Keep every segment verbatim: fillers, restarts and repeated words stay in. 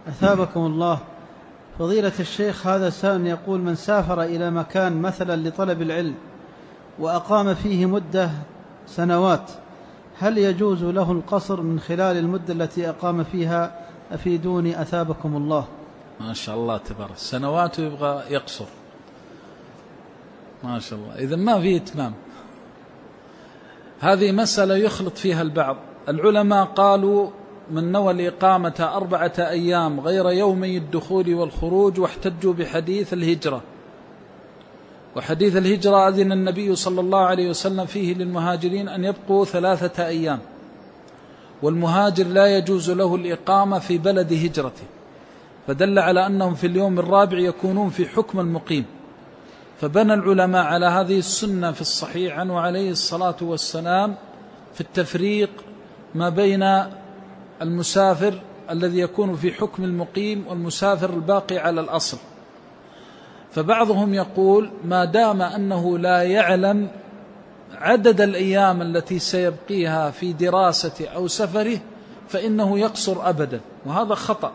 أثابكم الله. فضيلة الشيخ، هذا سائل يقول: من سافر إلى مكان مثلا لطلب العلم وأقام فيه مدة سنوات، هل يجوز له القصر من خلال المدة التي أقام فيها؟ أفيدوني أثابكم الله. ما شاء الله تبارك، سنوات يبغى يقصر، ما شاء الله، إذا ما فيه إتمام. هذه مسألة يخلط فيها البعض. العلماء قالوا: من نوى الإقامة أربعة أيام غير يومي الدخول والخروج، واحتجوا بحديث الهجرة. وحديث الهجرة أذن النبي صلى الله عليه وسلم فيه للمهاجرين أن يبقوا ثلاثة أيام، والمهاجر لا يجوز له الإقامة في بلد هجرته، فدل على أنهم في اليوم الرابع يكونون في حكم المقيم. فبنى العلماء على هذه السنة في الصحيح عنه عليه الصلاة والسلام في التفريق ما بين المسافر الذي يكون في حكم المقيم والمسافر الباقي على الأصل. فبعضهم يقول: ما دام أنه لا يعلم عدد الأيام التي سيبقيها في دراسة أو سفره فإنه يقصر أبدا، وهذا خطأ،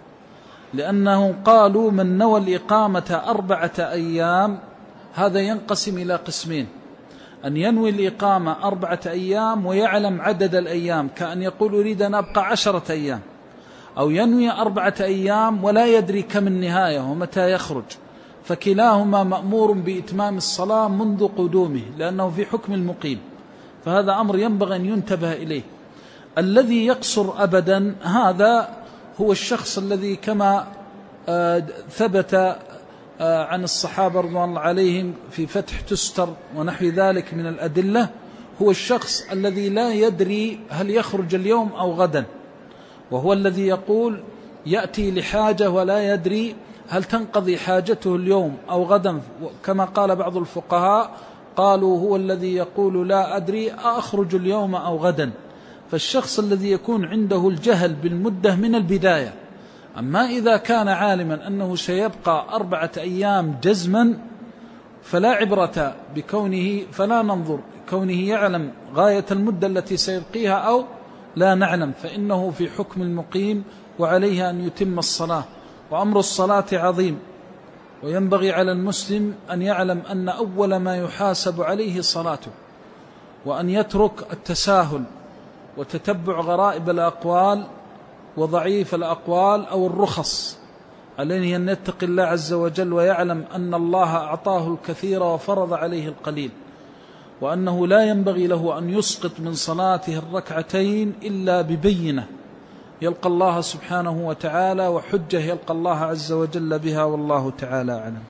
لأنه قالوا: من نوى الإقامة أربعة أيام، هذا ينقسم إلى قسمين: أن ينوي الإقامة أربعة أيام ويعلم عدد الأيام، كأن يقول أريد أن أبقى عشرة أيام، أو ينوي أربعة أيام ولا يدري كم النهاية ومتى يخرج، فكلاهما مأمور بإتمام الصلاة منذ قدومه لأنه في حكم المقيم. فهذا أمر ينبغي أن ينتبه إليه. الذي يقصر أبدا هذا هو الشخص الذي كما ثبت عن الصحابة رضوان الله عليهم في فتح تستر ونحو ذلك من الأدلة، هو الشخص الذي لا يدري هل يخرج اليوم أو غدا، وهو الذي يقول يأتي لحاجة ولا يدري هل تنقضي حاجته اليوم أو غدا، كما قال بعض الفقهاء قالوا: هو الذي يقول لا أدري أخرج اليوم أو غدا. فالشخص الذي يكون عنده الجهل بالمدة من البداية. أما إذا كان عالما أنه سيبقى أربعة أيام جزما فلا عبرة بكونه، فلا ننظر كونه يعلم غاية المدة التي سيبقيها أو لا نعلم، فإنه في حكم المقيم وعليه أن يتم الصلاة. وأمر الصلاة عظيم، وينبغي على المسلم أن يعلم أن أول ما يحاسب عليه صلاته، وأن يترك التساهل وتتبع غرائب الأقوال وضعيف الأقوال أو الرخص. عليه أن يتقي الله عز وجل ويعلم أن الله أعطاه الكثير وفرض عليه القليل، وأنه لا ينبغي له أن يسقط من صلاته الركعتين إلا ببينة يلقى الله سبحانه وتعالى وحجة يلقى الله عز وجل بها، والله تعالى أعلم.